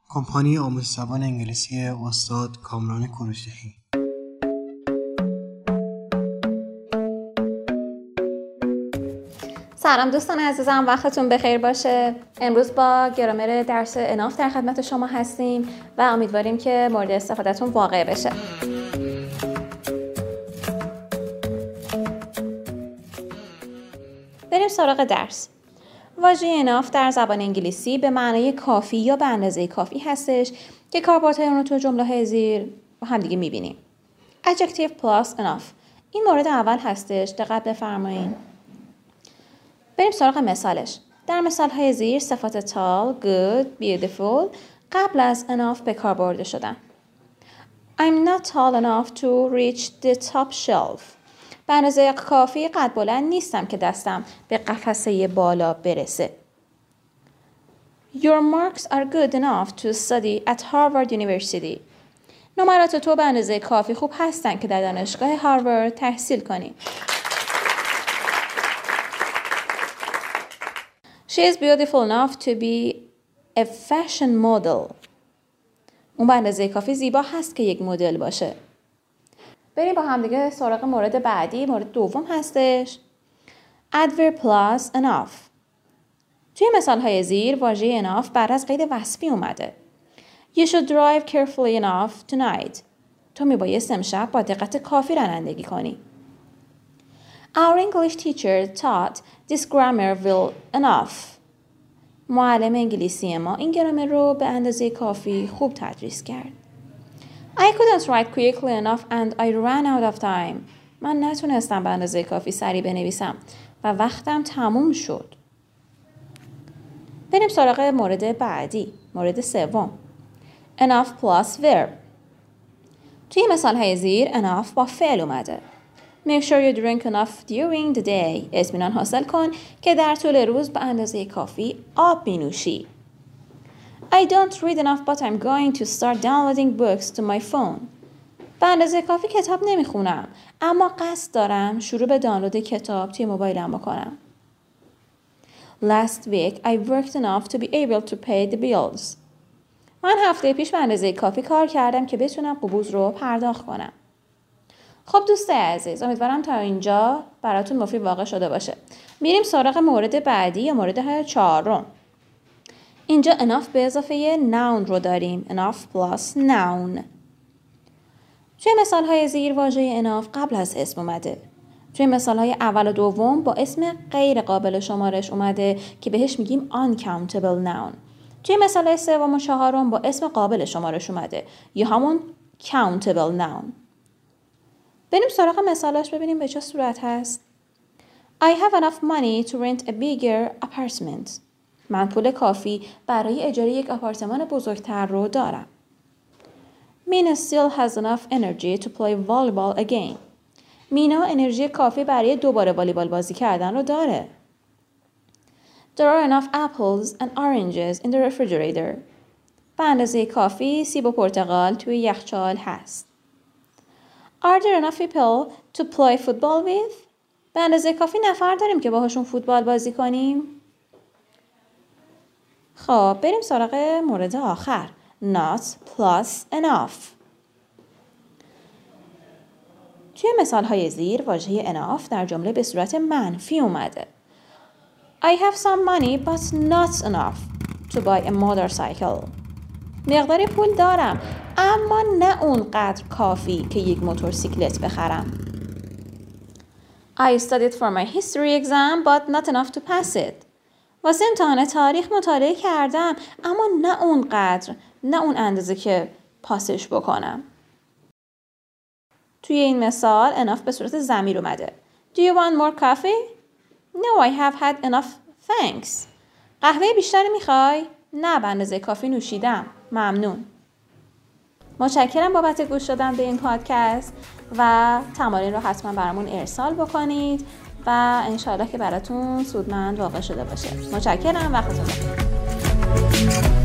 کمپانی آموزش زبان انگلیسی استاد کامران کوروشی. سلام دوستان عزیزم، وقتتون بخیر باشه. امروز با گرامر درس اناف در خدمت شما هستیم و امیدواریم که مورد استفادهتون واقع بشه. بریم سراغ درس. واژه اناف در زبان انگلیسی به معنای کافی یا به اندازه کافی هستش که کاربردهای اون رو تو جمله‌های زیر با هم دیگه می‌بینیم. Adjective plus enough. این مورد اول هستش، دقت بفرمایید. بریم سراغ مثالش. در مثال‌های زیر صفات tall, good, beautiful قبل از enough به کار برده شدن. I'm not tall enough to reach the top shelf. به اندازه کافی قد بلند نیستم که دستم به قفسه بالا برسه. Your marks are good enough to study at Harvard University. نمرات تو به اندازه کافی خوب هستن که در دانشگاه هاروارد تحصیل کنی. She is beautiful enough to be a fashion model. اون به اندازه کافی زیبا هست که یک مدل باشه. بریم با هم دیگه سراغ مورد بعدی. مورد دوم هستش adverb plus enough. توی مثال‌های زیر واژه enough بعد از قید وصفی اومده. You should drive carefully enough tonight. تو میبایست امشب با دقت کافی رانندگی کنی. Our English teacher taught this grammar well enough. معلم انگلیسی ما این گرامر رو به اندازه کافی خوب تدریس کرد. I couldn't write quickly enough and I ran out of time. من نتونستم به اندازه کافی سریع بنویسم و وقتم تموم شد. بریم سراغ مورد بعدی. مورد سوم. Enough plus verb. توی مثال‌های زیر enough با فعل اومده. Make sure you drink enough during the day. اطمینان حاصل کن که در طول روز به اندازه کافی آب می نوشی. I don't read enough but I'm going to start downloading books to my phone. به eندازه کافی کتاب نمیخونم اما قصد دارم شروع به دانلود کتاب توی موبایلم بکنم. Last week I worked enough to be able to pay the bills. من هفته پیش به اندازه کافی کار کردم که بتونم قبوض رو پرداخت کنم. خب دوستای عزیز، امیدوارم تا اینجا براتون مفید واقع شده باشه. میریم سراغ مورد بعدی یا مورد چهارم. اینجا enough به اضافه noun رو داریم. enough plus noun. توی مثال‌های زیر واژه enough قبل از اسم اومده. توی مثال‌های اول و دوم با اسم غیر قابل شمارش اومده که بهش میگیم uncountable noun. توی مثال‌های سوم و چهارم با اسم قابل شمارش اومده یا همون countable noun. بریم سراغ مثالاش ببینیم به چه صورت هست. I have enough money to rent a bigger apartment. من پول کافی برای اجاره یک آپارتمان بزرگتر رو دارم. Mina still has enough energy to play volleyball again. مینا انرژی کافی برای دوباره والیبال بازی کردن رو داره. There are enough apples and oranges in the refrigerator. به اندازه کافی سیب و پرتقال توی یخچال هست. Are there enough people to play football with? به اندازه کافی نفر داریم که باهاشون فوتبال بازی کنیم. خب بریم سراغ مورد آخر. Not plus enough. توی مثال‌های زیر واژه enough در جمله به صورت منفی اومده. I have some money but not enough to buy a motorcycle. مقدار پول دارم اما نه اونقدر کافی که یک موتورسیکلت بخرم. I studied for my history exam but not enough to pass it. واسه امتحان تاریخ مطالعه کردم اما نه اونقدر، نه اون اندازه که پاسش بکنم. توی این مثال enough به صورت ضمیر اومده. Do you want more coffee? No, I have had enough, thanks. قهوه بیشتری میخوای؟ نه، به اندازه کافی نوشیدم. ممنون. متشکرم بابت گوش دادن به این پادکست و تمارین رو حتما برامون ارسال بکنید و انشاءالله که براتون سودمند واقع شده باشه. متشکرم، وقتتون بخیر.